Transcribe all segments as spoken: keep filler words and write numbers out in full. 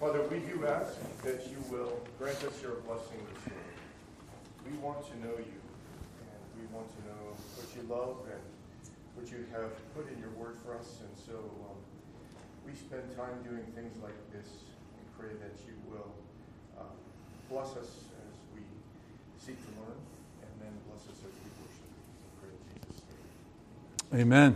Father, we do ask that you will grant us your blessing this morning. We want to know you, and we want to know what you love and what you have put in your word for us. And so um, we spend time doing things like this and pray that you will uh, bless us as we seek to learn, and then bless us as we worship. We pray in Jesus' name. Amen.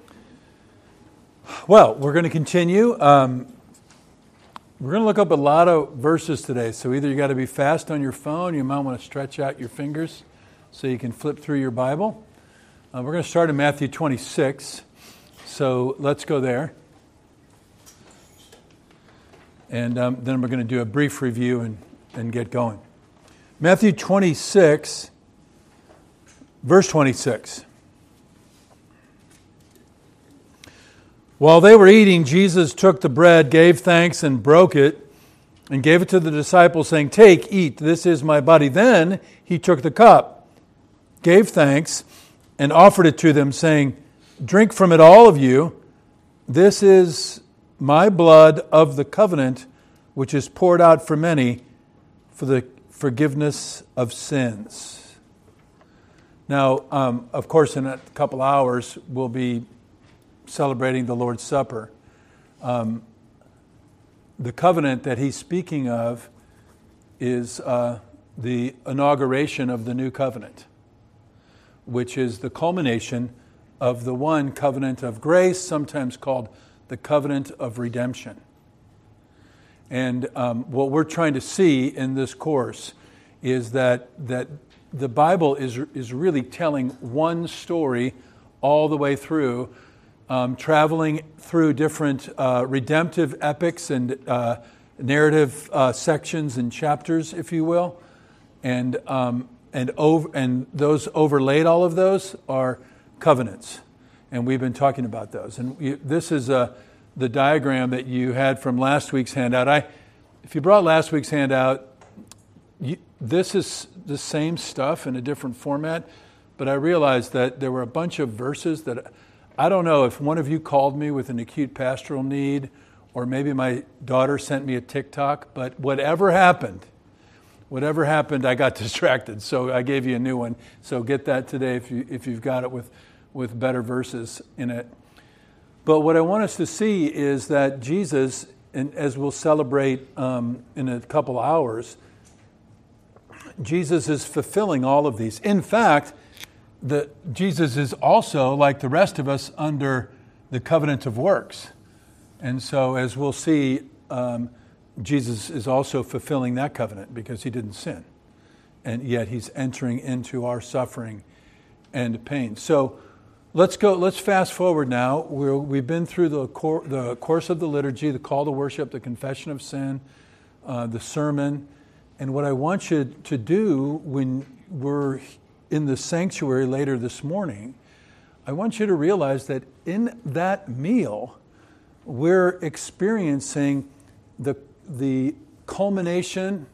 Well, we're going to continue. Um, we're going to look up a lot of verses today. So either you got to be fast on your phone, you might want to stretch out your fingers so you can flip through your Bible. Uh, we're going to start in Matthew twenty-six. So let's go there. And um, then we're going to do a brief review and, and get going. Matthew twenty-six, verse twenty-six. While they were eating, Jesus took the bread, gave thanks, and broke it, and gave it to the disciples, saying, "Take, eat, this is my body." Then he took the cup, gave thanks, and offered it to them, saying, "Drink from it, all of you. This is my blood of the covenant, which is poured out for many for the forgiveness of sins." Now, um, of course, in a couple hours, we'll be celebrating the Lord's Supper. Um, the covenant that he's speaking of is uh, the inauguration of the new covenant, which is the culmination of the one covenant of grace, sometimes called the covenant of redemption. And um, what we're trying to see in this course is that that the Bible is is really telling one story all the way through, um, traveling through different uh, redemptive epics and uh, narrative uh, sections and chapters, if you will, and um, and over and those overlaid, all of those are covenants, and we've been talking about those. And you, this is a the diagram that you had from last week's handout. I, if you brought last week's handout, you, this is the same stuff in a different format, but I realized that there were a bunch of verses that I don't know if one of you called me with an acute pastoral need, or maybe my daughter sent me a TikTok, but whatever happened, whatever happened, I got distracted, so I gave you a new one. So get that today if you if you've got it with, with better verses in it. But what I want us to see is that Jesus, and as we'll celebrate um, in a couple hours, Jesus is fulfilling all of these. In fact, the, Jesus is also, like the rest of us, under the covenant of works. And so, as we'll see, um, Jesus is also fulfilling that covenant because he didn't sin. And yet he's entering into our suffering and pain. So, Let's go. Let's fast forward now. We're, we've been through the, cor- the course of the liturgy, the call to worship, the confession of sin, uh, the sermon. And what I want you to do when we're in the sanctuary later this morning, I want you to realize that in that meal, we're experiencing the, the culmination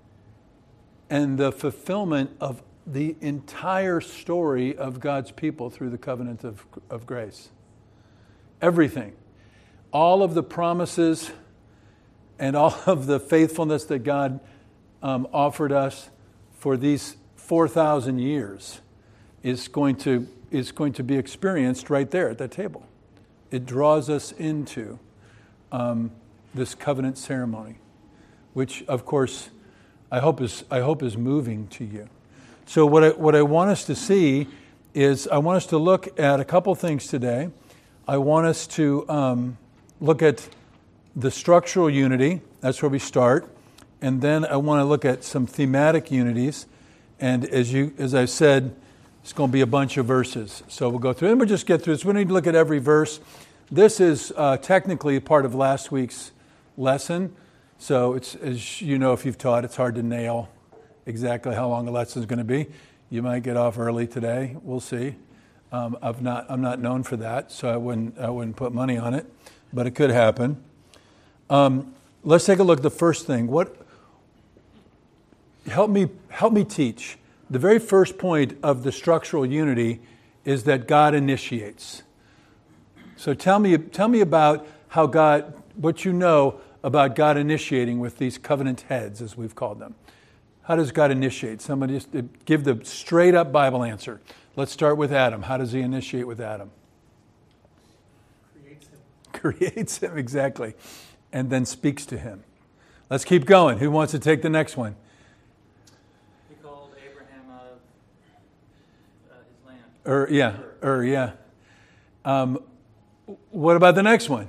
and the fulfillment of the entire story of God's people through the covenant of, of grace. Everything. All of the promises and all of the faithfulness that God um, offered us for these four thousand years is going to is going to be experienced right there at that table. It draws us into um, this covenant ceremony, which, of course, I hope is I hope is moving to you. So what I, what I want us to see is I want us to look at a couple things today. I want us to um, look at the structural unity. That's where we start. And then I want to look at some thematic unities. And as you as I said, it's going to be a bunch of verses. So we'll go through and we'll just get through this. We need to look at every verse. This is uh, technically part of last week's lesson. So it's, as you know, if you've taught, it's hard to nail exactly how long the lesson is going to be. You might get off early today. We'll see. Um, I've not. I'm not known for that, so I wouldn't. I wouldn't put money on it, but it could happen. Um, let's take a look at the first thing. What? Help me. Help me teach. The very first point of the structural unity is that God initiates. So tell me. Tell me about how God. What you know about God initiating with these covenant heads, as we've called them. How does God initiate? Somebody just give the straight up Bible answer. Let's start with Adam. How does he initiate with Adam? Creates him. Creates him, exactly. And then speaks to him. Let's keep going. Who wants to take the next one? He called Abraham out of uh, his land. Ur, yeah, Ur, yeah. Um, what about the next one?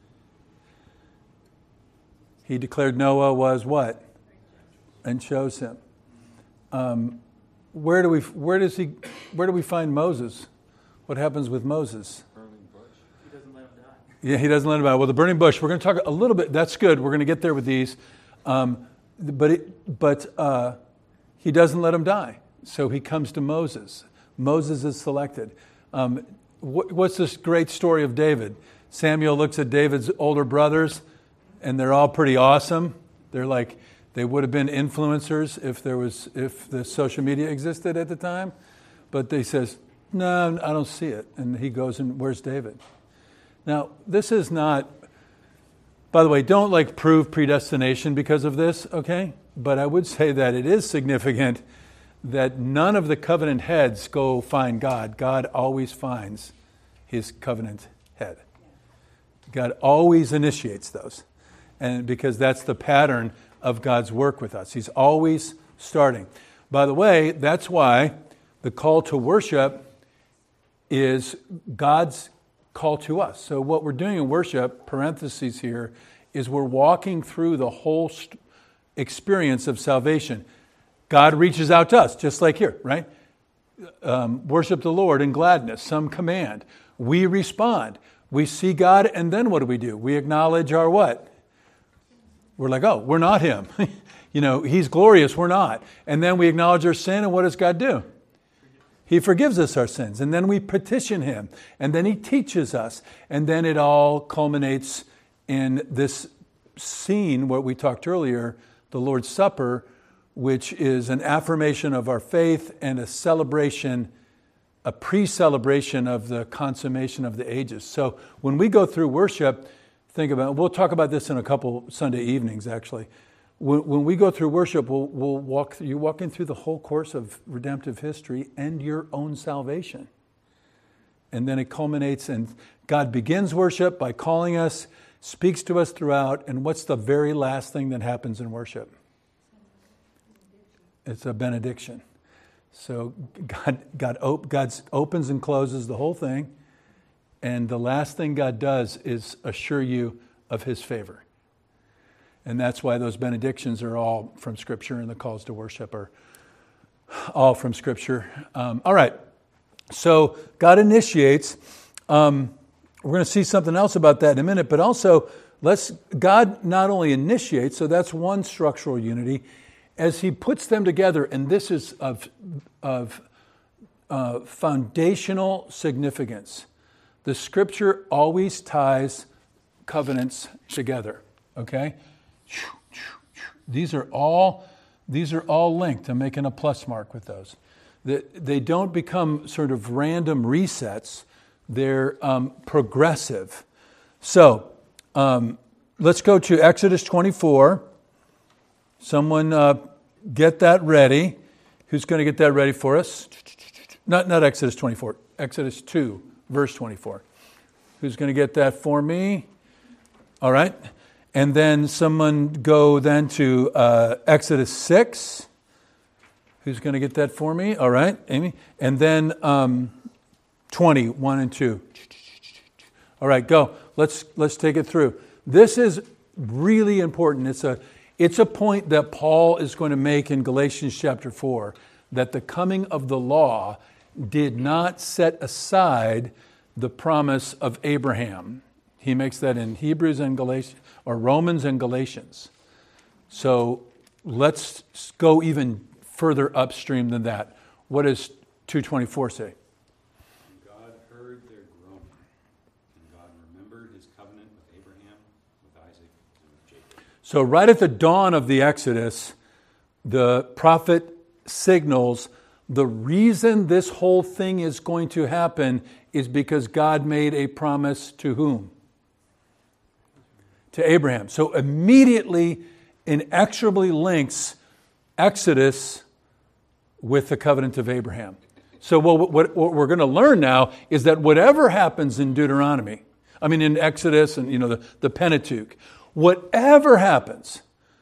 He declared Noah was what? And chose him. Um, where do we? Where does he? Where do we find Moses? What happens with Moses? Burning bush. He doesn't let him die. Yeah, he doesn't let him die. Well, the burning bush. We're going to talk a little bit. That's good. We're going to get there with these, um, but it, but uh, he doesn't let him die. So he comes to Moses. Moses is selected. Um, what, what's this great story of David? Samuel looks at David's older brothers, and they're all pretty awesome. They're like. They would have been influencers if there was if the social media existed at the time, but they says, no, I don't see it. And he goes and where's David? Now, this is not, by the way, don't like prove predestination because of this, okay? But I would say that it is significant that none of the covenant heads go find God. God always finds his covenant head. God always initiates those. And because that's the pattern of God's work with us. He's always starting. By the way, that's why the call to worship is God's call to us. So what we're doing in worship, parentheses here, is we're walking through the whole st- experience of salvation. God reaches out to us, just like here, right? Um, worship the Lord in gladness, some command. We respond. We see God, and then what do we do? We acknowledge our what? We're like, oh, we're not him. You know, he's glorious, we're not. And then we acknowledge our sin, and what does God do? He forgives us our sins. And then we petition him. And then he teaches us. And then it all culminates in this scene, what we talked earlier, the Lord's Supper, which is an affirmation of our faith and a celebration, a pre-celebration of the consummation of the ages. So when we go through worship, think about, we'll talk about this in a couple Sunday evenings, actually. When, when we go through worship, we'll, we'll walk, you're walking through the whole course of redemptive history and your own salvation. And then it culminates, and God begins worship by calling us, speaks to us throughout, and what's the very last thing that happens in worship? It's a benediction. So God, God op- God opens and closes the whole thing. And the last thing God does is assure you of his favor. And that's why those benedictions are all from Scripture, and the calls to worship are all from Scripture. Um, all right. So God initiates. Um, we're going to see something else about that in a minute. But also, let's God not only initiates, so that's one structural unity, as he puts them together, and this is of, of uh, foundational significance. The Scripture always ties covenants together, okay? These are all, these are all linked. I'm making a plus mark with those. They don't become sort of random resets. They're um, progressive. So um, let's go to Exodus twenty-four. Someone uh, get that ready. Who's going to get that ready for us? Not, not Exodus twenty-four, Exodus two. Verse twenty-four. Who's going to get that for me? All right. And then someone go then to uh, Exodus six. Who's going to get that for me? All right, Amy. And then um, twenty, one and two. All right, go. Let's let's take it through. This is really important. It's a it's a point that Paul is going to make in Galatians chapter four, that the coming of the law did not set aside the promise of Abraham. He makes that in Hebrews and Galatians, or Romans and Galatians. So let's go even further upstream than that. What does two twenty-four say? God heard their groaning, and God remembered his covenant with Abraham, with Isaac, and with Jacob. So right at the dawn of the Exodus, the prophet signals the reason this whole thing is going to happen is because God made a promise to whom? to Abraham. So immediately, inexorably links Exodus with the covenant of Abraham. So what, what, what we're going to learn now is that whatever happens in Deuteronomy, I mean in Exodus and you know the, the Pentateuch, whatever happens,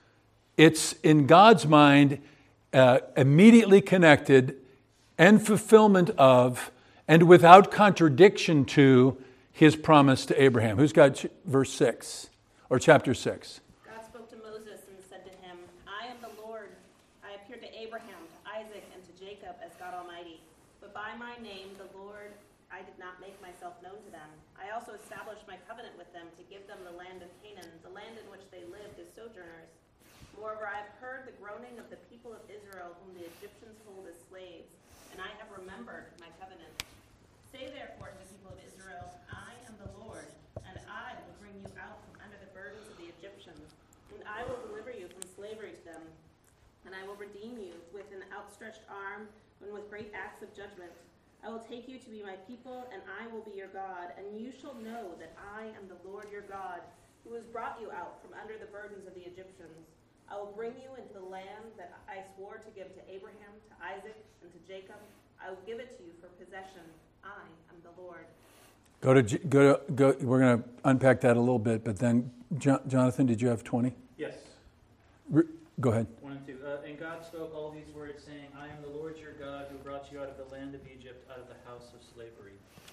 it's in God's mind uh, immediately connected and fulfillment of and without contradiction to his promise to Abraham. Who's got ch- verse six or chapter six? God spoke to Moses and said to him, I am the Lord. I appeared to Abraham, to Isaac, and to Jacob as God Almighty. But by my name, the Lord, I did not make myself known to them. I also established my covenant with them to give them the land of Canaan, the land in which they lived as sojourners. Moreover, I have heard the groaning of the people of Israel, whom the Egyptians hold as slaves, and I have remembered my covenant. Say therefore to the people of Israel, I am the Lord, and I will bring you out from under the burdens of the Egyptians, and I will deliver you from slavery to them, and I will redeem you with an outstretched arm and with great acts of judgment. I will take you to be my people, and I will be your God, and you shall know that I am the Lord your God, who has brought you out from under the burdens of the Egyptians. I will bring you into the land that I swore to give to Abraham, to Isaac, and to Jacob. I will give it to you for possession. I am the Lord. Go to go to go. We're going to unpack that a little bit, but then, Jonathan, did you have twenty? Yes. Re- go ahead. One and two. Uh, and God spoke all these words, saying, I am the Lord your God, who brought you out of the land of Egypt, out of the house of slavery.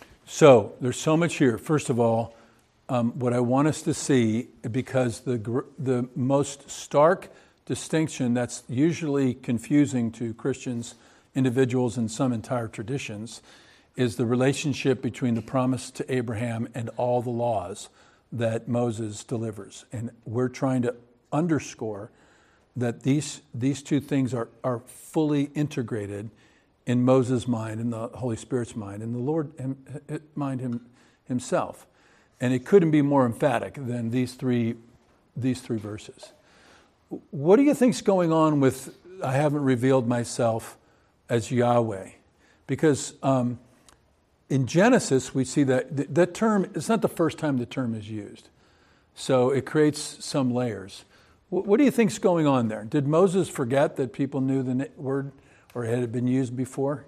So there's so much here. First of all, um, what I want us to see, because the gr- the most stark distinction that's usually confusing to Christians, individuals, and some entire traditions, is the relationship between the promise to Abraham and all the laws that Moses delivers. And we're trying to underscore that these these two things are, are fully integrated in Moses' mind, in the Holy Spirit's mind, in the Lord him, mind him, himself. And it couldn't be more emphatic than these three these three verses. What do you think's going on with I haven't revealed myself as Yahweh? Because um, in Genesis, we see that that term, it's not the first time the term is used. So it creates some layers. What do you think's going on there? Did Moses forget that people knew the word or had it been used before?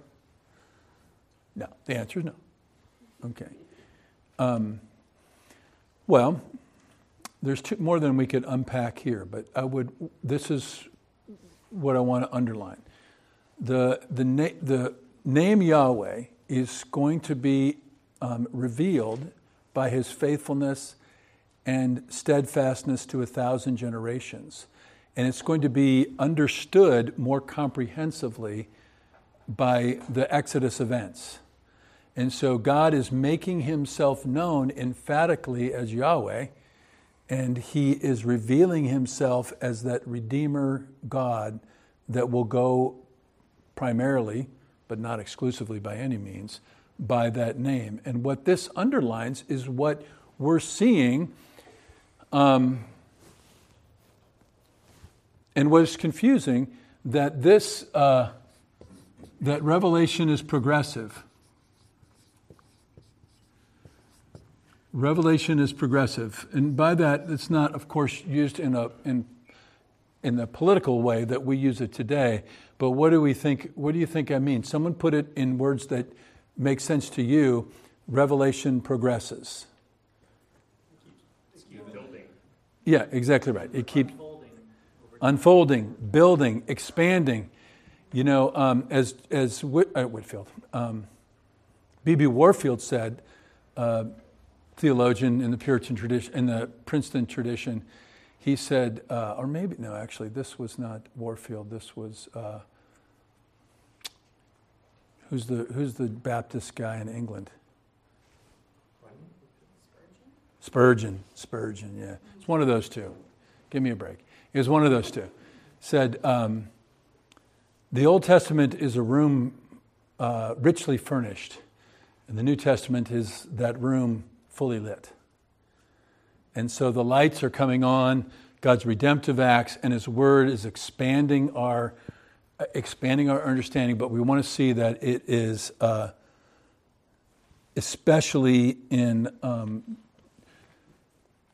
No. The answer is no. Okay. Um, well, there's two, more than we could unpack here, but I would. This is what I want to underline. The the na- the name Yahweh is going to be um, revealed by his faithfulness and steadfastness to a thousand generations. And it's going to be understood more comprehensively by the Exodus events. And so God is making himself known emphatically as Yahweh, and he is revealing himself as that Redeemer God that will go primarily, but not exclusively by any means, by that name. And what this underlines is what we're seeing, um, and what is confusing, that this uh, that revelation is progressive. Revelation is progressive, and by that, it's not, of course, used in a in in the political way that we use it today. But what do we think? What do you think I mean? Someone put it in words that make sense to you. Revelation progresses. Building. Yeah, exactly right. It keeps Unfolding. unfolding, building, expanding. You know, um, as as Whit, uh, Whitfield, um, B B Warfield said. Uh, theologian in the Puritan tradition, in the Princeton tradition, he said, uh, or maybe, no, actually, this was not Warfield, this was, uh, who's the who's the Baptist guy in England? Spurgeon. Spurgeon, yeah. It's one of those two. Give me a break. It was one of those two. Said, um, the Old Testament is a room uh, richly furnished, and the New Testament is that room fully lit. And so the lights are coming on, God's redemptive acts, and his word is expanding our expanding our understanding, but we want to see that it is uh, especially in um,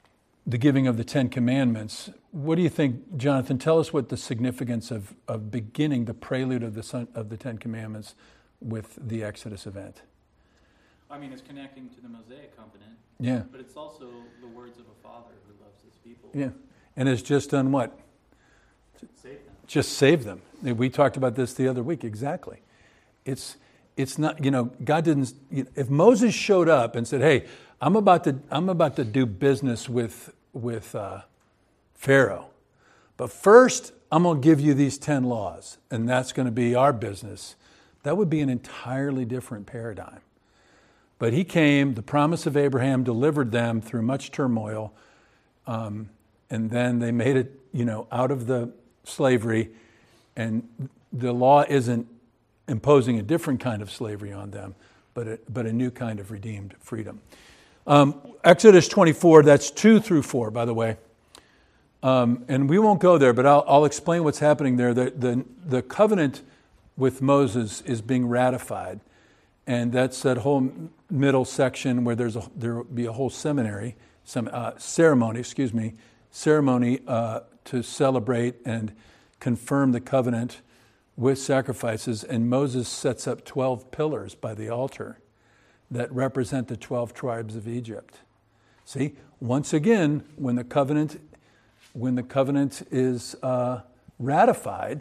the giving of the Ten Commandments. What do you think, Jonathan? Tell us what the significance of, of beginning the prelude of the son, of the Ten Commandments with the Exodus event. I mean, it's connecting to the Mosaic covenant. Yeah. But it's also the words of a father who loves his people. Yeah. And has just done what? Save them. Just save them. We talked about this the other week. Exactly. It's it's not, you know, God didn't, you know, if Moses showed up and said, hey, I'm about to I'm about to do business with with uh, Pharaoh, but first I'm going to give you these ten laws, and that's going to be our business. That would be an entirely different paradigm. But he came, the promise of Abraham delivered them through much turmoil, um, and then they made it, you know, out of the slavery, and the law isn't imposing a different kind of slavery on them, but a, but a new kind of redeemed freedom. Um, Exodus twenty-four, that's two through four, by the way. Um, and we won't go there, but I'll, I'll explain what's happening there. The, the, the covenant with Moses is being ratified. And that's that whole middle section where there's a, there will be a whole seminary, some uh, ceremony, excuse me, ceremony uh, to celebrate and confirm the covenant with sacrifices. And Moses sets up twelve pillars by the altar that represent the twelve tribes of Egypt. See, once again, when the covenant, when the covenant is uh, ratified,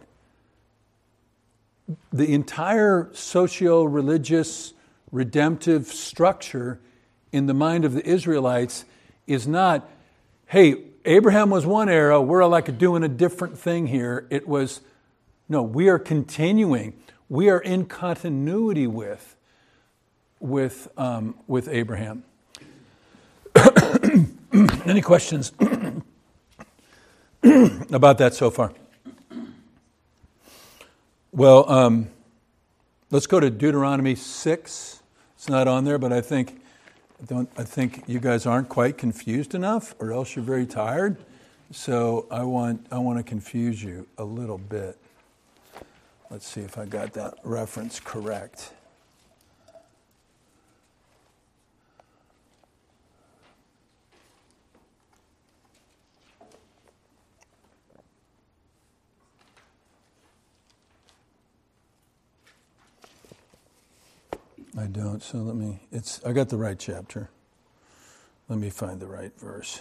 the entire socio-religious redemptive structure in the mind of the Israelites is not, hey, Abraham was one era, we're like doing a different thing here. It was, no, we are continuing. We are in continuity with, with, um, with Abraham. Any questions about that so far? Well, um, let's go to Deuteronomy six. It's not on there, but I think I don't. I think you guys aren't quite confused enough, or else you're very tired. So I want I want to confuse you a little bit. Let's see if I got that reference correct. I don't, so let me, it's, I got the right chapter. Let me find the right verse.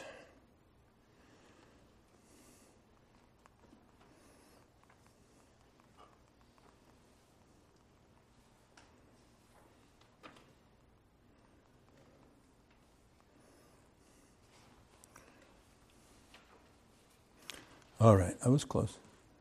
All right, I was close.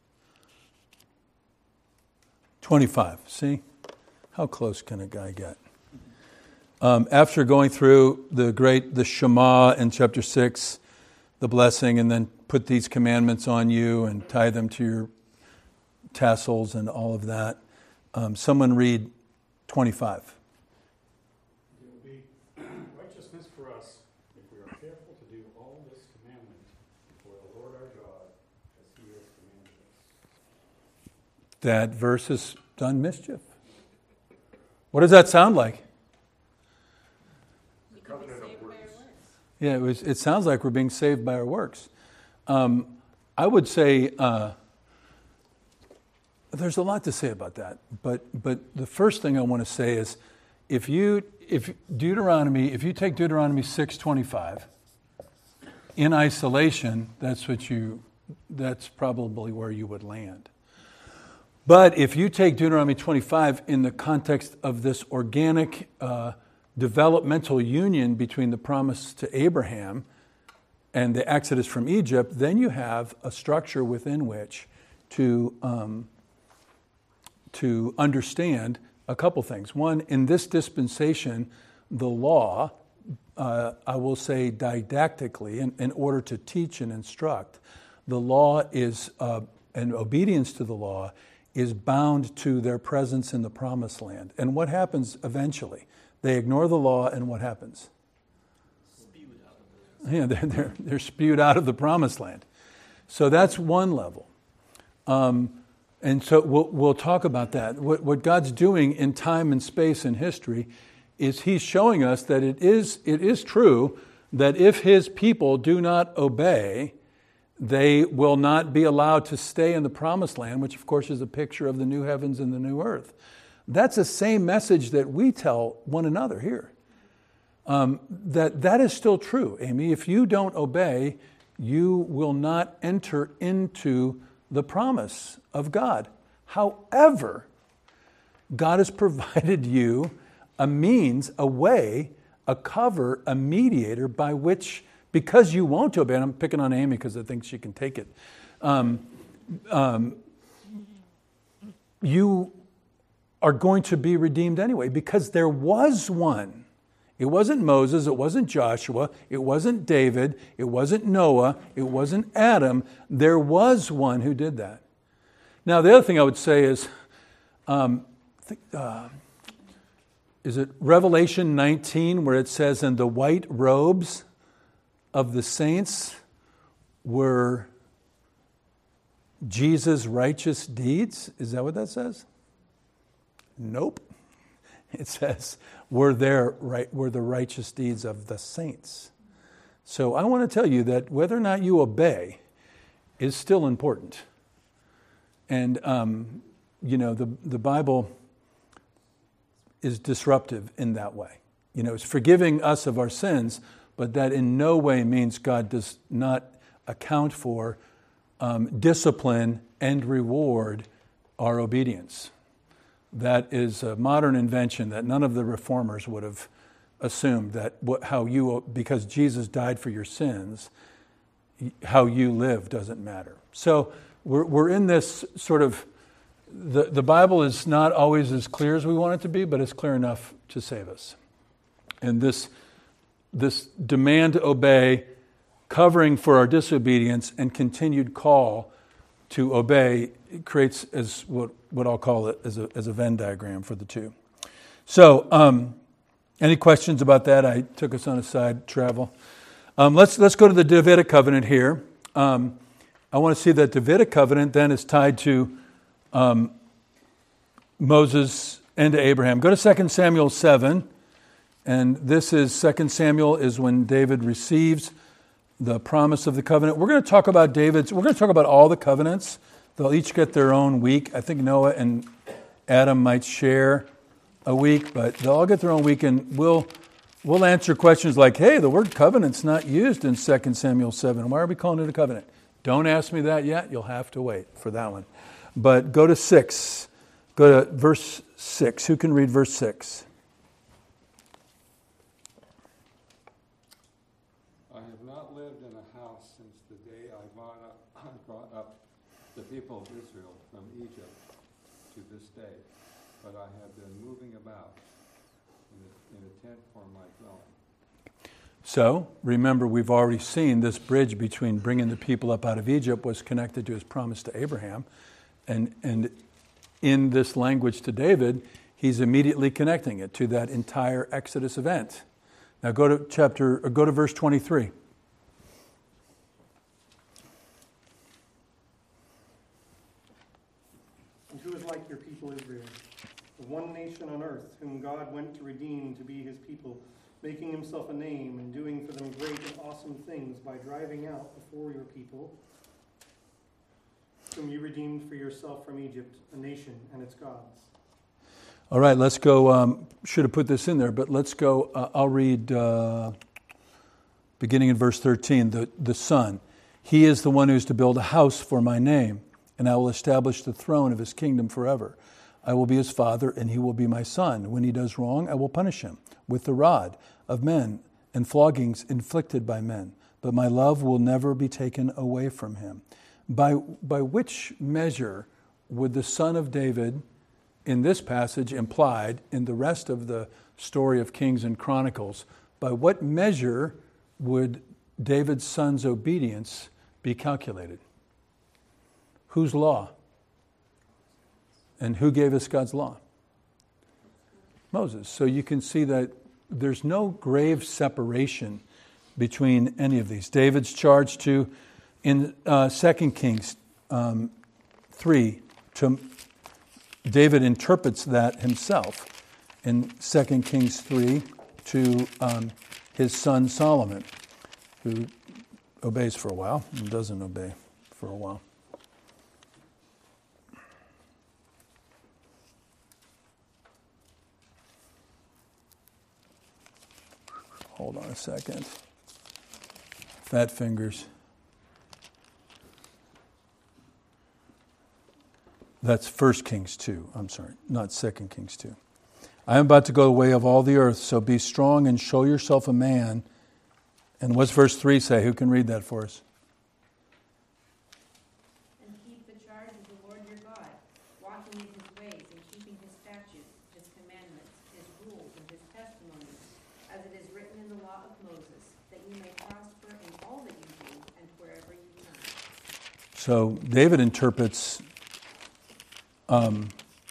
twenty-five, see? How close can a guy get? Um, after going through the great, the Shema in chapter six, the blessing, and then put these commandments on you and tie them to your tassels and all of that, um, someone read twenty-five. It will be righteousness for us if we are careful to do all this commandment before the Lord our God as he has commanded us. That verse has done mischief. What does that sound like? We can be saved by our works. Yeah, it, was, it sounds like we're being saved by our works. Um, I would say uh, there's a lot to say about that, but but the first thing I want to say is, if you if Deuteronomy if you take Deuteronomy six twenty-five in isolation, that's what you that's probably where you would land. But if you take Deuteronomy twenty-five in the context of this organic uh, developmental union between the promise to Abraham and the exodus from Egypt, then you have a structure within which to, um, to understand a couple things. One, in this dispensation, the law, uh, I will say didactically, in, in order to teach and instruct, the law is, uh, and obedience to the law is bound to their presence in the promised land. And what happens eventually? They ignore the law, and what happens? Spewed out of Yeah, they're, they're, they're spewed out of the promised land. So that's one level. Um, and so we'll, we'll talk about that. What, what God's doing in time and space and history is he's showing us that it is, it is true that if his people do not obey, they will not be allowed to stay in the promised land, which of course is a picture of the new heavens and the new earth. That's the same message that we tell one another here. Um, that that is still true, Amy. If you don't obey, you will not enter into the promise of God. However, God has provided you a means, a way, a cover, a mediator by which, because you won't obey, and I'm picking on Amy because I think she can take it, um, um, you are going to be redeemed anyway, because there was one. It wasn't Moses, it wasn't Joshua, it wasn't David, it wasn't Noah, it wasn't Adam. There was one who did that. Now, the other thing I would say is, um, uh, is it Revelation nineteen where it says, and the white robes of the saints were Jesus' righteous deeds? Is that what that says? Nope. It says, were there right were the righteous deeds of the saints. So I want to tell you that whether or not you obey is still important. And, um, you know, the, the Bible is disruptive in that way. You know, it's forgiving us of our sins, but that in no way means God does not account for, um, discipline and reward our obedience. That is a modern invention that none of the reformers would have assumed, that what, how you, because Jesus died for your sins, how you live doesn't matter. So we're, we're in this sort of, the, the Bible is not always as clear as we want it to be, but it's clear enough to save us. And this, this demand to obey, covering for our disobedience, and continued call to obey creates as what, what I'll call it as a, as a Venn diagram for the two. So, um, any questions about that? I took us on a side travel. Um, let's let's go to the Davidic covenant here. Um, I want to see that Davidic covenant then is tied to um, Moses and to Abraham. Go to Second Samuel seven, and this is Second Samuel is when David receives the promise of the covenant. We're going to talk about David's, we're going to talk about all the covenants. They'll each get their own week. I think Noah and Adam might share a week, but they'll all get their own week, and we'll we'll answer questions like, hey, the word covenant's not used in Second Samuel seven. Why are we calling it a covenant? Don't ask me that yet. You'll have to wait for that one. But go to six. Go to verse six. Who can read verse six? the people of Israel from Egypt to this day, but I have been moving about in a, in a tent for my dwelling. So, remember, we've already seen this bridge between bringing the people up out of Egypt was connected to his promise to Abraham. And, and in this language to David, he's immediately connecting it to that entire Exodus event. Now go to chapter, or go to verse twenty-three. And who is like your people Israel, the one nation on earth whom God went to redeem to be his people, making himself a name and doing for them great and awesome things by driving out before your people, whom you redeemed for yourself from Egypt, a nation and its gods. All right, let's go. Um, should have put this in there, but let's go. Uh, I'll read uh, beginning in verse thirteen. The, the Son. He is the one who is to build a house for my name, and I will establish the throne of his kingdom forever. I will be his father, and he will be my son. When he does wrong, I will punish him with the rod of men and floggings inflicted by men. But my love will never be taken away from him. By, by which measure would the Son of David, in this passage implied in the rest of the story of Kings and Chronicles, by what measure would David's son's obedience be calculated? Whose law? And who gave us God's law? Moses. So you can see that there's no grave separation between any of these. David's charged to, in uh, Second Kings um, three, to David interprets that himself in Second Kings three to um, his son Solomon. who obeys for a while and doesn't obey for a while. Hold on a second. Fat fingers. That's First Kings two. I'm sorry, not Second Kings two. I am about to go the way of all the earth, so be strong and show yourself a man. And what's verse three say? Who can read that for us? And keep the charge of the Lord your God, walking in his ways and keeping his statutes, his commandments, his rules, and his testimonies, as it is written in the law of Moses, that you may prosper in all that you do and wherever you turn. So David interprets, um,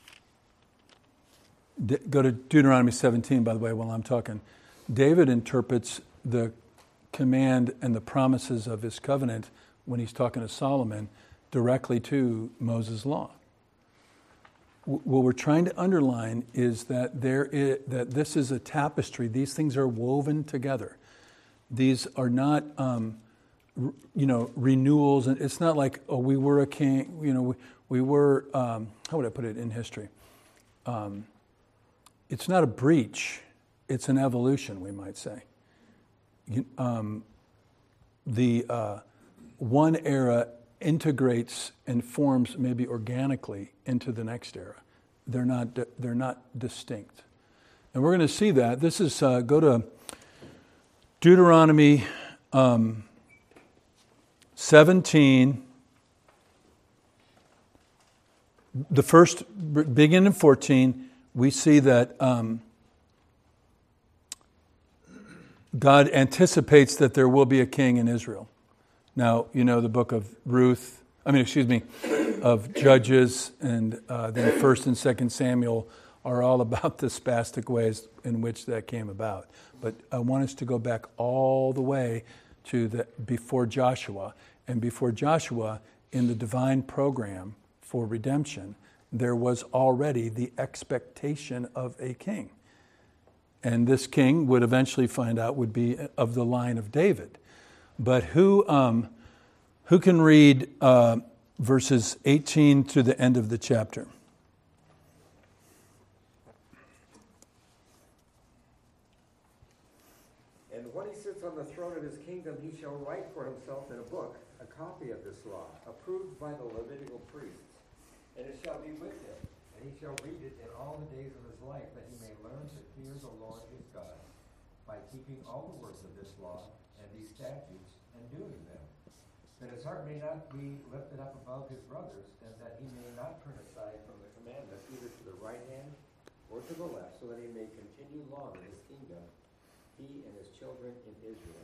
de- go to Deuteronomy seventeen, by the way, while I'm talking. David interprets the command and the promises of his covenant when he's talking to Solomon directly to Moses' law. W- what we're trying to underline is that there is, that this is a tapestry. These things are woven together. These are not, um, r- you know, renewals. And it's not like, oh, we were a king. You know, we, we were. Um, how would I put it in history? Um, it's not a breach. It's an evolution, we might say. You, um, the uh, one era integrates and forms maybe organically into the next era. They're not they're not distinct, and we're going to see that. This is uh, go to Deuteronomy um, seventeen. The first, beginning in fourteen, we see that. Um, God anticipates that there will be a king in Israel. Now, you know, the book of Ruth, I mean, excuse me, of Judges, and uh, then First and Second Samuel are all about the spastic ways in which that came about. But I want us to go back all the way to the before Joshua. And before Joshua, in the divine program for redemption, there was already the expectation of a king. And this king would eventually find out would be of the line of David. But who um, who can read uh, verses eighteen to the end of the chapter? And when he sits on the throne of his kingdom, he shall write for himself in a book a copy of this law, approved by the Levitical priests. And it shall be with him, and he shall read it in all the days of his life, that he may learn to fear the Lord his God, by keeping all the words of this law and these statutes and doing them, that his heart may not be lifted up above his brothers, and that he may not turn aside from the commandment either to the right hand or to the left, so that he may continue long in his kingdom, he and his children in Israel.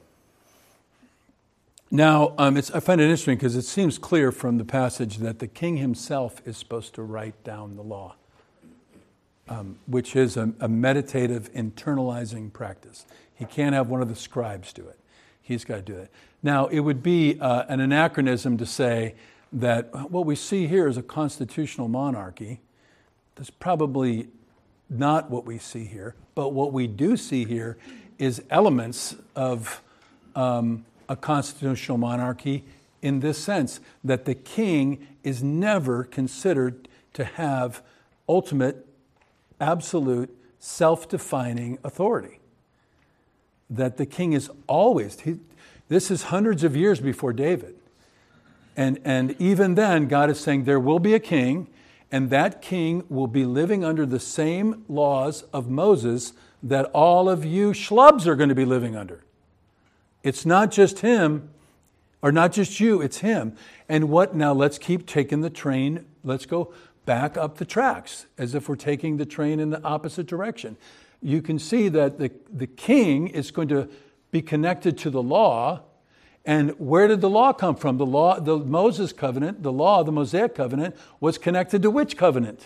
Now, um, it's, I find it interesting because it seems clear from the passage that the king himself is supposed to write down the law, um, which is a, a meditative, internalizing practice. He can't have one of the scribes do it. He's got to do it. Now, it would be uh, an anachronism to say that what we see here is a constitutional monarchy. That's probably not what we see here, but what we do see here is elements of um, a constitutional monarchy in this sense, that the king is never considered to have ultimate, absolute, self-defining authority. That the king is always, he, this is hundreds of years before David. And, and even then, God is saying there will be a king, and that king will be living under the same laws of Moses that all of you schlubs are going to be living under. It's not just him, or not just you, it's him. And what, now let's keep taking the train, let's go back up the tracks, as if we're taking the train in the opposite direction. You can see that the, the king is going to be connected to the law. And where did the law come from? The law, the Moses covenant, the law, the Mosaic covenant, was connected to which covenant?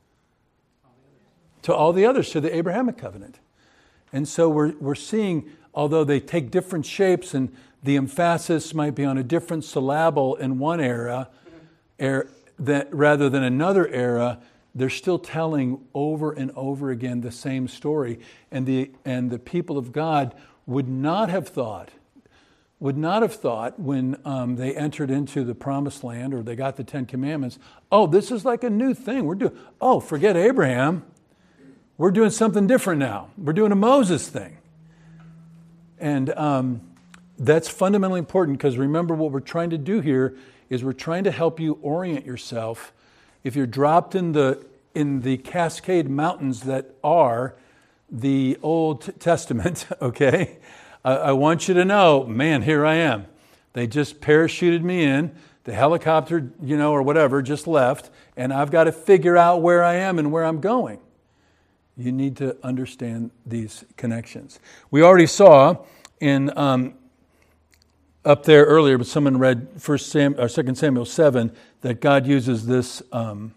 To all the others, to the Abrahamic covenant. And so we're we're seeing, although they take different shapes and the emphasis might be on a different syllable in one era, er, that rather than another era, they're still telling over and over again the same story. And the and the people of God would not have thought, would not have thought when um, they entered into the promised land or they got the Ten Commandments, oh, this is like a new thing. We're doing, oh, forget Abraham. We're doing something different now. We're doing a Moses thing. And um, that's fundamentally important because remember what we're trying to do here is we're trying to help you orient yourself. If you're dropped in the in the Cascade Mountains that are the Old Testament, okay, I, I want you to know, man, here I am. They just parachuted me in. The helicopter, you know, or whatever, just left, and I've got to figure out where I am and where I'm going. You need to understand these connections. We already saw in um, up there earlier, but someone read First Sam or Second Samuel seven that God uses this. Um,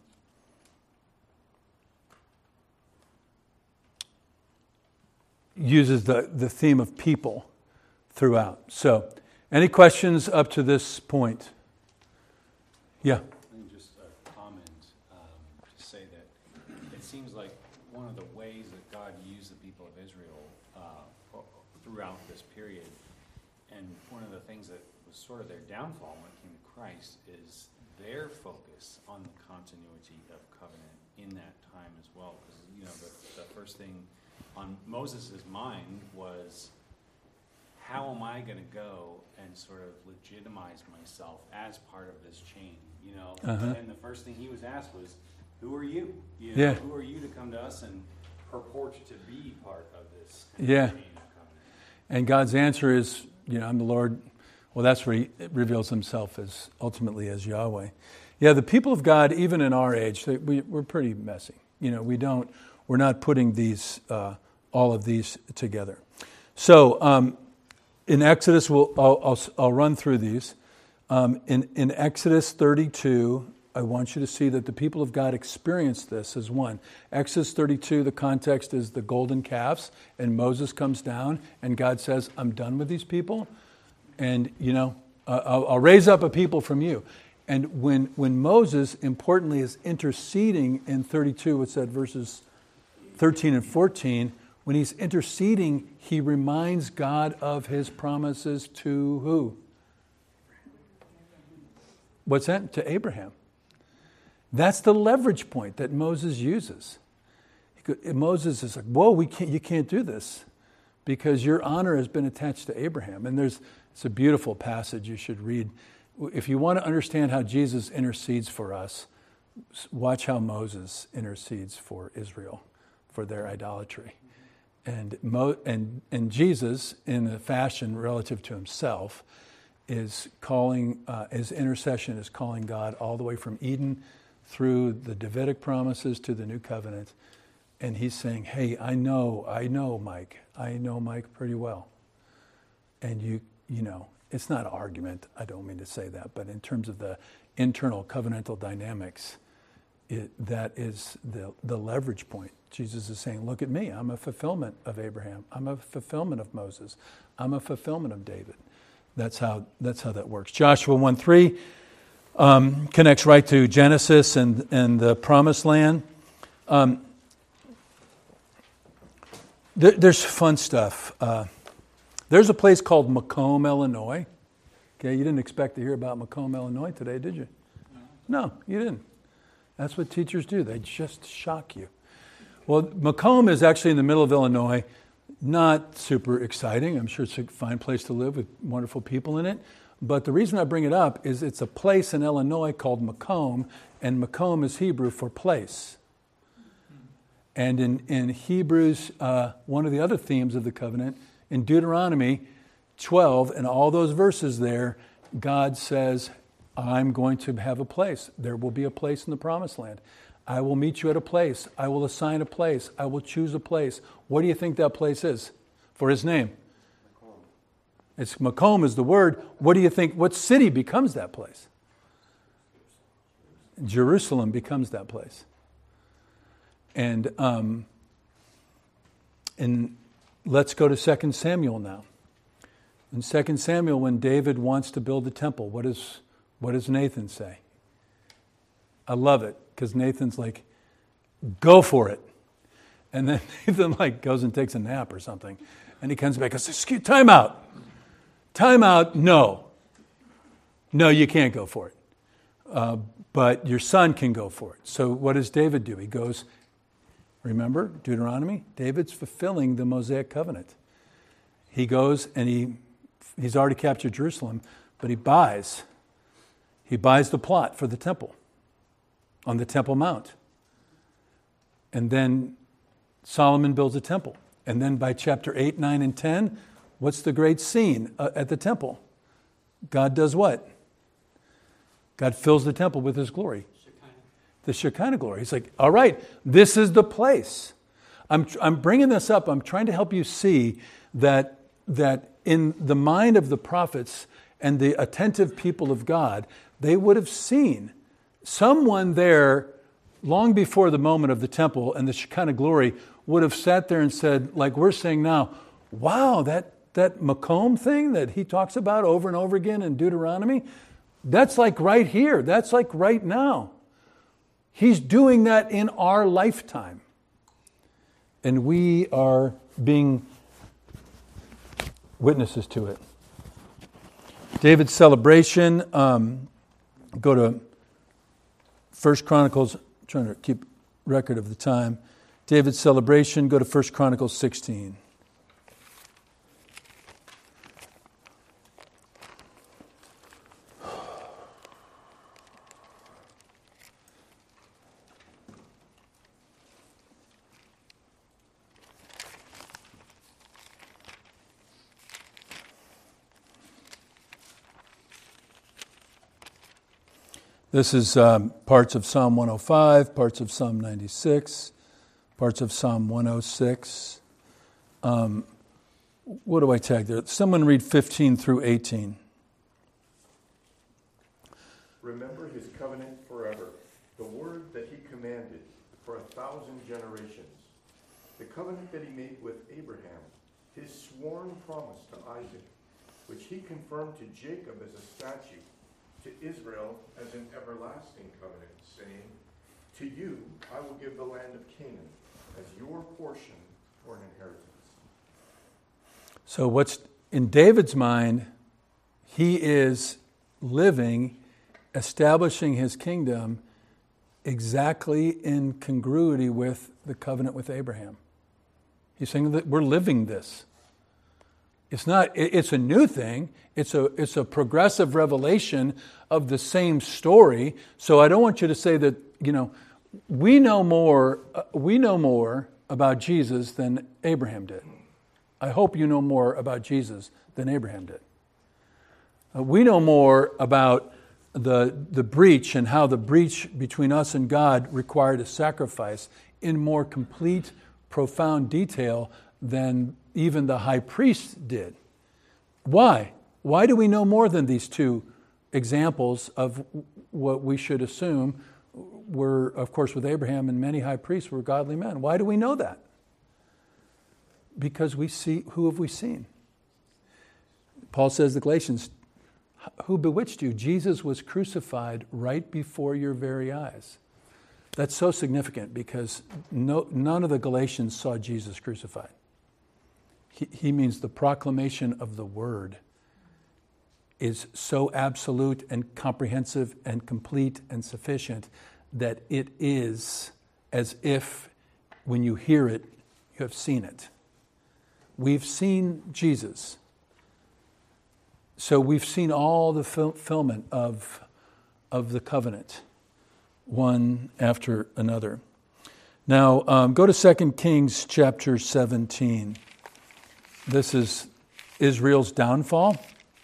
uses the, the theme of people throughout. So, any questions up to this point? Yeah. I think just a comment um, to say that it seems like one of the ways that God used the people of Israel uh, throughout this period, and one of the things that was sort of their downfall when it came to Christ is their focus on the continuity of covenant in that time as well. Because, you know, the, the first thing on Moses' mind was, how am I going to go and sort of legitimize myself as part of this chain? You know, uh-huh. And the first thing he was asked was, "Who are you? You know, yeah. Who are you to come to us and purport to be part of this yeah. chain of covenant?" And God's answer is, you know, I'm the Lord. Well, that's where He reveals Himself as ultimately as Yahweh. Yeah, the people of God, even in our age, they, we, we're pretty messy. You know, we don't. We're not putting these. Uh, all of these together. So um, in Exodus, we'll, I'll, I'll, I'll run through these. Um, in, in Exodus thirty-two, I want you to see that the people of God experienced this as one. Exodus thirty-two, the context is the golden calves, and Moses comes down, and God says, I'm done with these people, and, you know, uh, I'll, I'll raise up a people from you. And when, when Moses, importantly, is interceding in thirty-two, it's at verses thirteen and fourteen, when he's interceding, he reminds God of his promises to who? What's that? To Abraham. That's the leverage point that Moses uses. Moses is like, whoa, we can't, you can't do this because your honor has been attached to Abraham. And there's it's a beautiful passage you should read. If you want to understand how Jesus intercedes for us, watch how Moses intercedes for Israel, for their idolatry. And, Mo, and and Jesus, in a fashion relative to himself, is calling, uh, his intercession is calling God all the way from Eden through the Davidic promises to the New Covenant. And he's saying, hey, I know, I know Mike. I know Mike pretty well. And you, you know, it's not an argument. I don't mean to say that. But in terms of the internal covenantal dynamics, it, that is the, the leverage point. Jesus is saying, look at me. I'm a fulfillment of Abraham. I'm a fulfillment of Moses. I'm a fulfillment of David. That's how that's how that works. Joshua one three um, connects right to Genesis and, and the Promised Land. Um, there, there's fun stuff. Uh, there's a place called Macomb, Illinois. Okay, you didn't expect to hear about Macomb, Illinois today, did you? No, you didn't. That's what teachers do. They just shock you. Well, Macomb is actually in the middle of Illinois. Not super exciting. I'm sure it's a fine place to live with wonderful people in it. But the reason I bring it up is it's a place in Illinois called Macomb, and Macomb is Hebrew for place. And in, in Hebrews, uh, one of the other themes of the covenant, in Deuteronomy twelve, and all those verses there, God says, I'm going to have a place. There will be a place in the Promised Land. I will meet you at a place. I will assign a place. I will choose a place. What do you think that place is for his name? Macomb. It's Macomb is the word. What do you think? What city becomes that place? Jerusalem becomes that place. And um, and let's go to Second Samuel now. In Second Samuel, when David wants to build the temple, what does what does Nathan say? I love it. Because Nathan's like, go for it. And then Nathan like goes and takes a nap or something. And he comes back and says, time out. time out, no. No, you can't go for it. Uh, but your son can go for it. So what does David do? He goes, remember Deuteronomy? David's fulfilling the Mosaic covenant. He goes and he he's already captured Jerusalem, but he buys. He buys the plot for the temple on the Temple Mount. And then Solomon builds a temple. And then by chapter eight, nine, and ten, what's the great scene uh, at the temple? God does what? God fills the temple with his glory. Shekinah. The Shekinah glory. He's like, all right, this is the place. I'm, I'm bringing this up. I'm trying to help you see that, that in the mind of the prophets and the attentive people of God, they would have seen someone there long before the moment of the temple and the Shekinah glory would have sat there and said, like we're saying now, wow, that, that Makom thing that he talks about over and over again in Deuteronomy, that's like right here. That's like right now. He's doing that in our lifetime. And we are being witnesses to it. David's celebration, um, go to First Chronicles, I'm trying to keep record of the time. David's celebration, go to First Chronicles sixteen. This is um, parts of Psalm one oh five, parts of Psalm ninety-six, parts of Psalm one oh six. Um, what do I tag there? Someone read fifteen through eighteen. Remember his covenant forever, the word that he commanded for a thousand generations, the covenant that he made with Abraham, his sworn promise to Isaac, which he confirmed to Jacob as a statute, to Israel as an everlasting covenant, saying, to you I will give the land of Canaan as your portion for an inheritance. So what's in David's mind, he is living, establishing his kingdom exactly in congruity with the covenant with Abraham. He's saying that we're living this. It's not, it's a new thing. It's a, it's a progressive revelation of the same story. So I don't want you to say that, you know, we know more, uh, we know more about Jesus than Abraham did. I hope you know more about Jesus than Abraham did. Uh, we know more about the, the breach and how the breach between us and God required a sacrifice in more complete, profound detail than even the high priest did. Why? Why do we know more than these two examples of what we should assume were, of course, with Abraham and many high priests were godly men? Why do we know that? Because we see, who have we seen? Paul says to the Galatians, who bewitched you? Jesus was crucified right before your very eyes. That's so significant because no, none of the Galatians saw Jesus crucified. He, he means the proclamation of the word is so absolute and comprehensive and complete and sufficient that it is as if when you hear it, you have seen it. We've seen Jesus. So we've seen all the fulfillment of, of the covenant, one after another. Now, um, go to Second Kings chapter seventeen. This is Israel's downfall.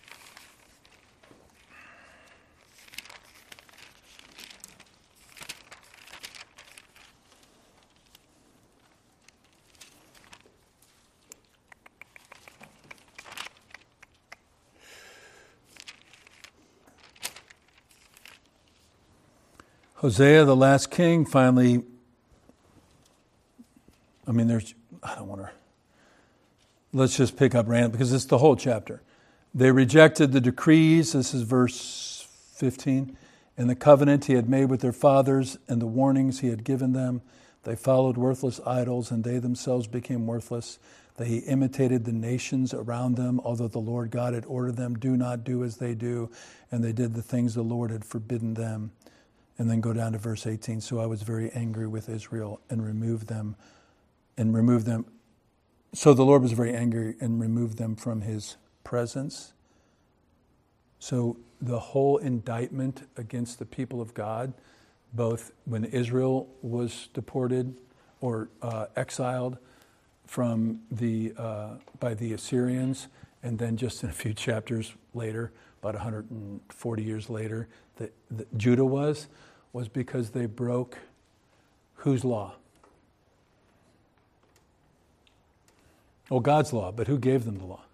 Hosea, the last king, finally, I mean, there's, I don't want to, let's just pick up random because it's the whole chapter. They rejected the decrees, this is verse fifteen, and the covenant he had made with their fathers and the warnings he had given them. They followed worthless idols and they themselves became worthless. They imitated the nations around them, although the Lord God had ordered them, do not do as they do. And they did the things the Lord had forbidden them. And then go down to verse eighteen. So I was very angry with Israel and removed them, and removed them. So the Lord was very angry and removed them from his presence. So the whole indictment against the people of God, both when Israel was deported or uh, exiled from the uh, by the Assyrians, and then just in a few chapters later, about one hundred forty years later, that, that Judah was, was because they broke whose law? Oh, God's law, but who gave them the law?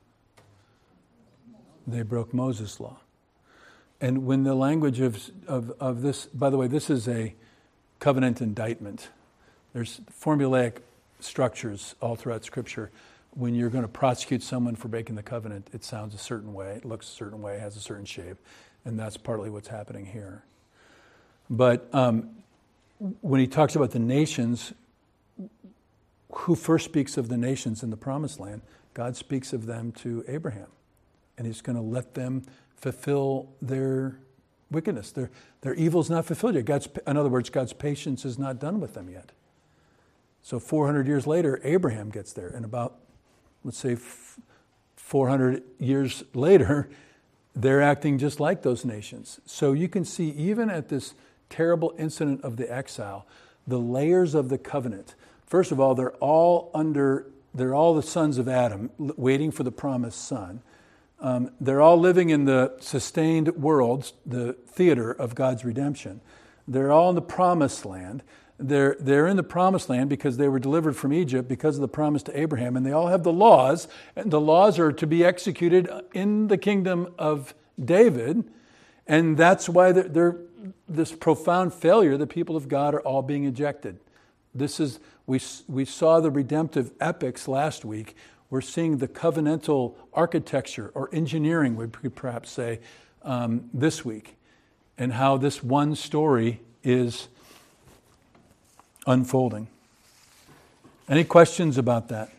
They broke Moses' law. And when the language of, of, of this, by the way, this is a covenant indictment. There's formulaic structures all throughout Scripture. When you're going to prosecute someone for breaking the covenant, it sounds a certain way, it looks a certain way, has a certain shape, and that's partly what's happening here. But um, when he talks about the nations, who first speaks of the nations in the Promised Land? God speaks of them to Abraham, and he's going to let them fulfill their wickedness. Their, their evil's not fulfilled yet. God's, in other words, God's patience is not done with them yet. So four hundred years later, Abraham gets there. And about, let's say, four hundred years later, they're acting just like those nations. So you can see, even at this terrible incident of the exile, the layers of the covenant. First of all, they're all under, they're all the sons of Adam, waiting for the promised son. Um, they're all living in the sustained world, the theater of God's redemption. They're all in the promised land. They're, they're in the promised land because they were delivered from Egypt because of the promise to Abraham. And they all have the laws. And the laws are to be executed in the kingdom of David. And that's why they're, they're this profound failure. The people of God are all being ejected. This is, we, we saw the redemptive epics last week. We're seeing the covenantal architecture or engineering, we could perhaps say, um, this week, and how this one story is unfolding. Any questions about that?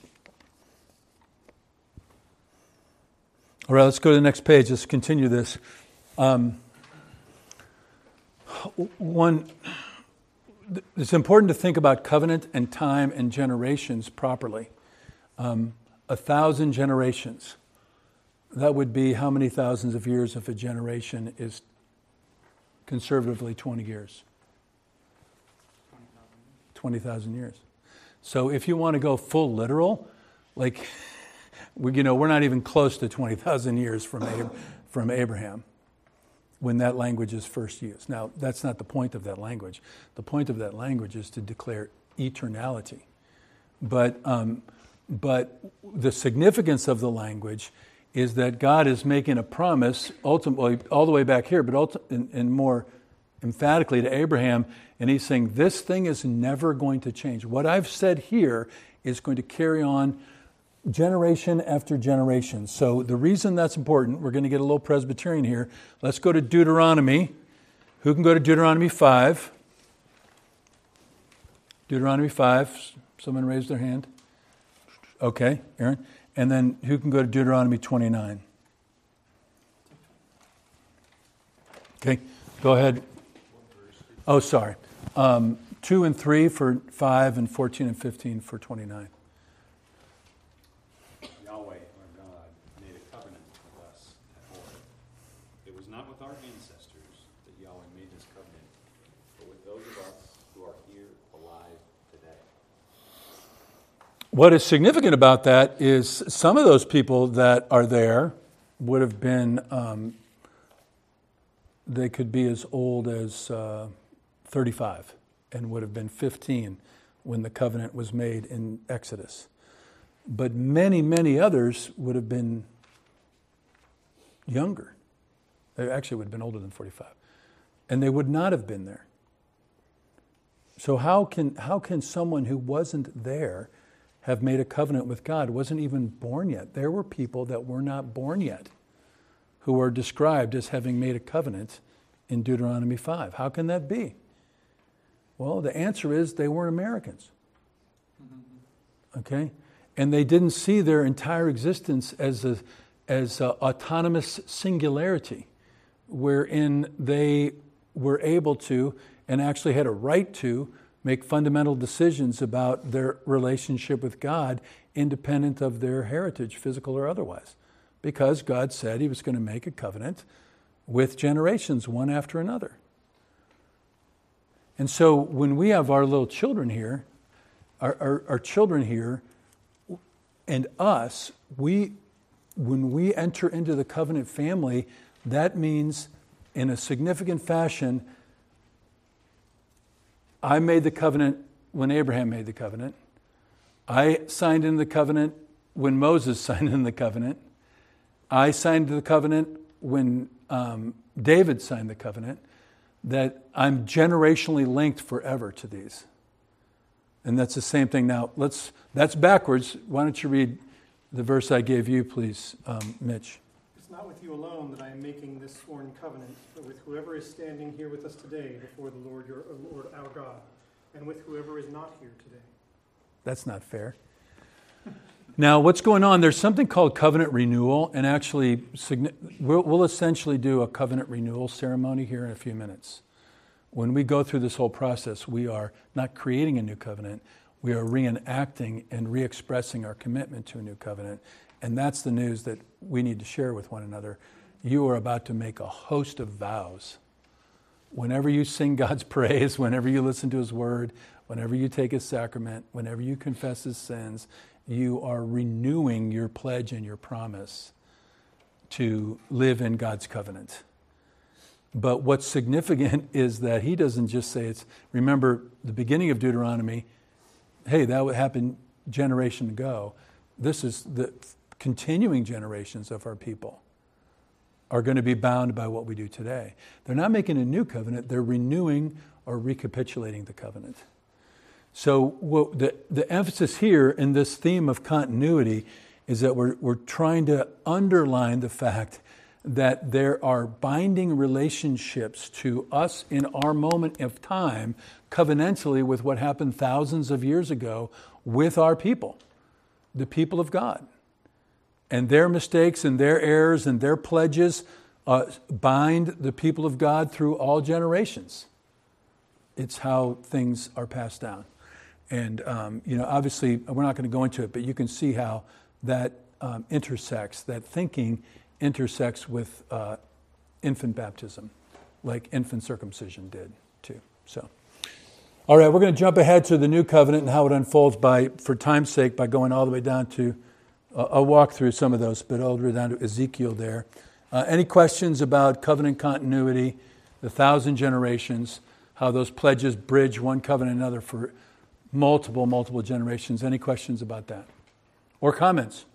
All right, let's go to the next page. Let's continue this. Um, one, it's important to think about covenant and time and generations properly. Um, a thousand generations. That would be how many thousands of years if a generation is conservatively twenty years? twenty thousand years. So if you want to go full literal, like, we, you know, we're not even close to twenty thousand years from Ab- from Abraham when that language is first used. Now, that's not the point of that language. The point of that language is to declare eternality. But um, but the significance of the language is that God is making a promise, ultimately, all the way back here, but ulti- and, and more emphatically to Abraham, and he's saying, this thing is never going to change. What I've said here is going to carry on generation after generation. So the reason that's important, we're going to get a little Presbyterian here. Let's go to Deuteronomy. Who can go to Deuteronomy five? Deuteronomy five. Someone raised their hand. Okay, Aaron. And then who can go to Deuteronomy twenty-nine? Okay, go ahead. Oh, sorry. Um, two and three for five, and fourteen and fifteen for twenty-nine. Yahweh, our God, made a covenant with us at Horeb. It was not with our ancestors that Yahweh made this covenant, but with those of us who are here alive today. What is significant about that is some of those people that are there would have been, um, they could be as old as uh, thirty-five and would have been fifteen when the covenant was made in Exodus. But many, many others would have been younger. They actually would have been older than forty-five. And they would not have been there. So how can how can someone who wasn't there have made a covenant with God, wasn't even born yet? There were people that were not born yet who are described as having made a covenant in Deuteronomy five. How can that be? Well, the answer is they weren't Americans. Okay? And they didn't see their entire existence as a as a autonomous singularity, wherein they were able to, and actually had a right to, make fundamental decisions about their relationship with God, independent of their heritage, physical or otherwise. Because God said he was going to make a covenant with generations, one after another. And so when we have our little children here, our, our, our children here, and us, we, when we enter into the covenant family, that means in a significant fashion, I made the covenant when Abraham made the covenant. I signed in the covenant when Moses signed in the covenant. I signed the covenant when um, David signed the covenant. That I'm generationally linked forever to these. And that's the same thing. Now, let's. That's backwards. Why don't you read the verse I gave you, please, um, Mitch? It's not with you alone that I am making this sworn covenant, but with whoever is standing here with us today before the Lord, your Lord, our God, and with whoever is not here today. That's not fair. Now, what's going on? There's something called covenant renewal, and actually, we'll, we'll essentially do a covenant renewal ceremony here in a few minutes. When we go through this whole process, we are not creating a new covenant, we are reenacting and re-expressing our commitment to a new covenant, and that's the news that we need to share with one another. You are about to make a host of vows. Whenever you sing God's praise, whenever you listen to his word, whenever you take his sacrament, whenever you confess his sins, you are renewing your pledge and your promise to live in God's covenant. But what's significant is that he doesn't just say it's, remember the beginning of Deuteronomy, hey, that would happen generation ago. This is the continuing generations of our people are going to be bound by what we do today. They're not making a new covenant, they're renewing or recapitulating the covenant. So what the, the emphasis here in this theme of continuity is that we're, we're trying to underline the fact that there are binding relationships to us in our moment of time covenantally with what happened thousands of years ago with our people, the people of God. And their mistakes and their errors and their pledges uh, bind the people of God through all generations. It's how things are passed down. And, um, you know, obviously, we're not going to go into it, but you can see how that um, intersects, that thinking intersects with uh, infant baptism, like infant circumcision did, too. So, all right, we're going to jump ahead to the new covenant and how it unfolds by, for time's sake, by going all the way down to, uh, I'll walk through some of those, but all the way down to Ezekiel there. Uh, any questions about covenant continuity, the thousand generations, how those pledges bridge one covenant another for multiple, multiple generations. Any questions about that? Or comments?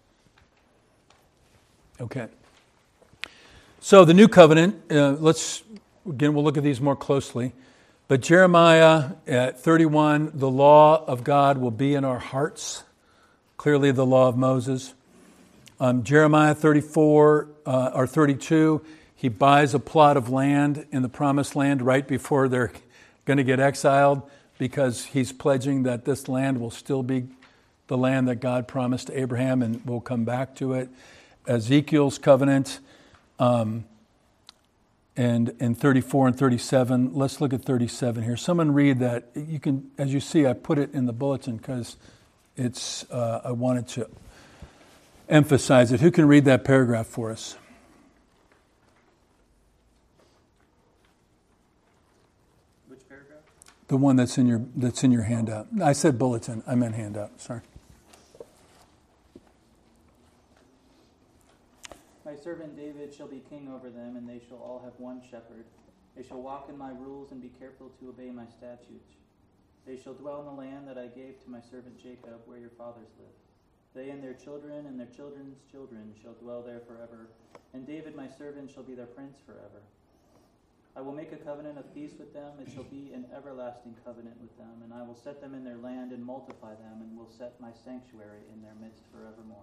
Okay. So the new covenant, uh, let's, again, we'll look at these more closely. But Jeremiah at thirty-one, the law of God will be in our hearts. Clearly the law of Moses. Um, Jeremiah thirty-four, uh, or thirty-two, he buys a plot of land in the promised land right before they're going to get exiled, because he's pledging that this land will still be the land that God promised to Abraham and we'll come back to it. Ezekiel's covenant, um, and in thirty-four and thirty-seven. Let's look at thirty-seven here. Someone read that. You can, as you see, I put it in the bulletin because it's. Uh, I wanted to emphasize it. Who can read that paragraph for us? The one that's in your that's in your handout. I said bulletin. I meant handout. Sorry. My servant David shall be king over them, and they shall all have one shepherd. They shall walk in my rules and be careful to obey my statutes. They shall dwell in the land that I gave to my servant Jacob, where your fathers lived. They and their children and their children's children shall dwell there forever, and David my servant shall be their prince forever. I will make a covenant of peace with them. It shall be an everlasting covenant with them, and I will set them in their land and multiply them, and will set my sanctuary in their midst forevermore.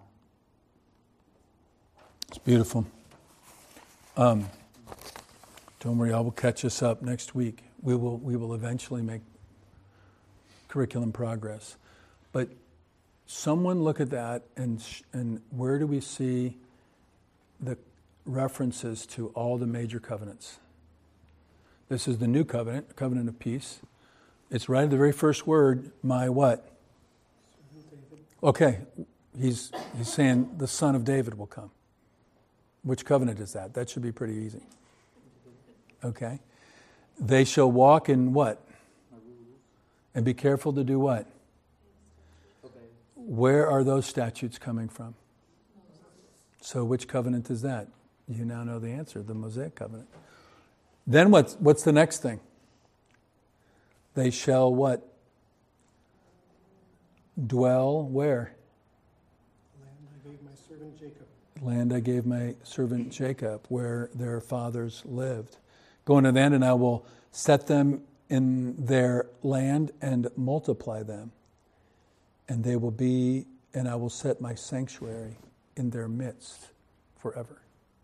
It's beautiful. Um, don't worry, I will catch us up next week. We will we will eventually make curriculum progress. But Someone look at that, and sh- and where do we see the references to all the major covenants? This is the new covenant, covenant of peace. It's right at the very first word, my what? Okay, he's he's saying the son of David will come. Which covenant is that? That should be pretty easy. Okay. They shall walk in what? And be careful to do what? Where are those statutes coming from? So which covenant is that? You now know the answer, the Mosaic covenant. Then what's, what's the next thing? They shall what? Dwell where? Land I gave my servant Jacob. Land I gave my servant Jacob, where their fathers lived. Go into the end, and I will set them in their land and multiply them. And they will be, and I will set my sanctuary in their midst forever.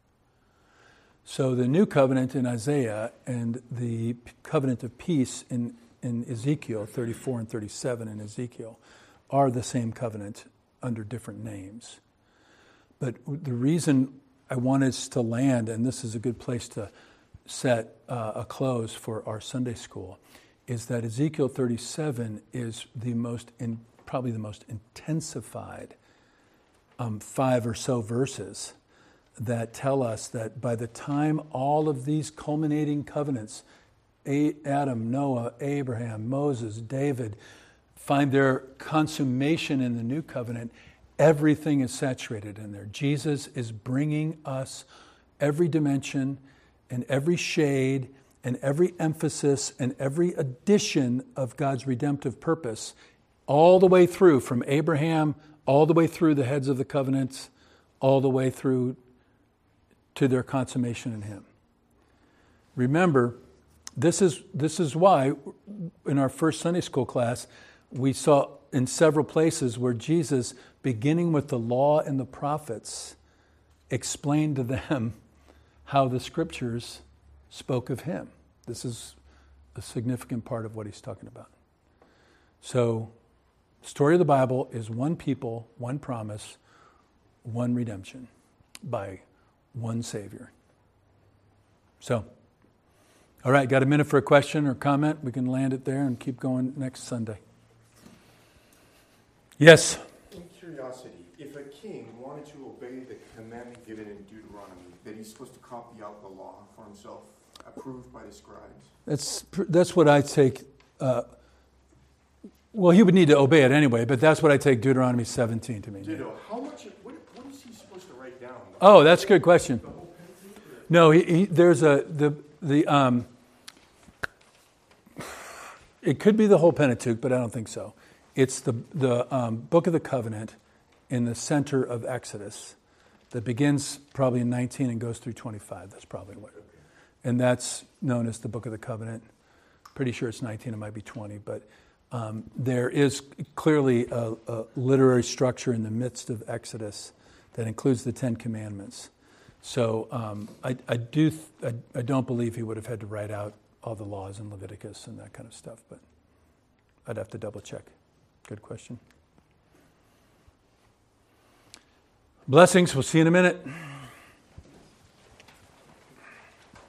So the new covenant in Isaiah and the covenant of peace in, in Ezekiel, thirty-four and thirty-seven in Ezekiel, are the same covenant under different names. But the reason I want us to land, and this is a good place to set uh, a close for our Sunday school, is that Ezekiel thirty-seven is the most, in, probably the most intensified um, five or so verses that tell us that by the time all of these culminating covenants, Adam, Noah, Abraham, Moses, David, find their consummation in the new covenant, everything is saturated in there. Jesus is bringing us every dimension and every shade and every emphasis and every addition of God's redemptive purpose all the way through, from Abraham all the way through the heads of the covenants, all the way through to their consummation in Him. Remember, this is this is why in our first Sunday school class we saw in several places where Jesus, beginning with the law and the prophets, explained to them how the scriptures spoke of Him. This is a significant part of what he's talking about. So, the story of the Bible is one people, one promise, one redemption by one Savior. So, all right, got a minute for a question or comment? We can land it there and keep going next Sunday. Yes? In curiosity, if a king wanted to obey the commandment given in Deuteronomy, that he's supposed to copy out the law for himself, approved by the scribes? That's that's what I take. Uh, well, he would need to obey it anyway, but that's what I take Deuteronomy seventeen to mean. Ditto. How much? What, what is he supposed to write down? Oh, that's a good question. No, he, he, there's a the the um. It could be the whole Pentateuch, but I don't think so. It's the the um, Book of the Covenant in the center of Exodus that begins probably in nineteen and goes through twenty-five. That's probably what. And that's known as the Book of the Covenant. Pretty sure it's nineteen, it might be twenty, but um, there is clearly a, a literary structure in the midst of Exodus that includes the Ten Commandments. So um, I, I do th- I, I don't believe he would have had to write out all the laws in Leviticus and that kind of stuff, but I'd have to double check. Good question. Blessings. We'll see you in a minute.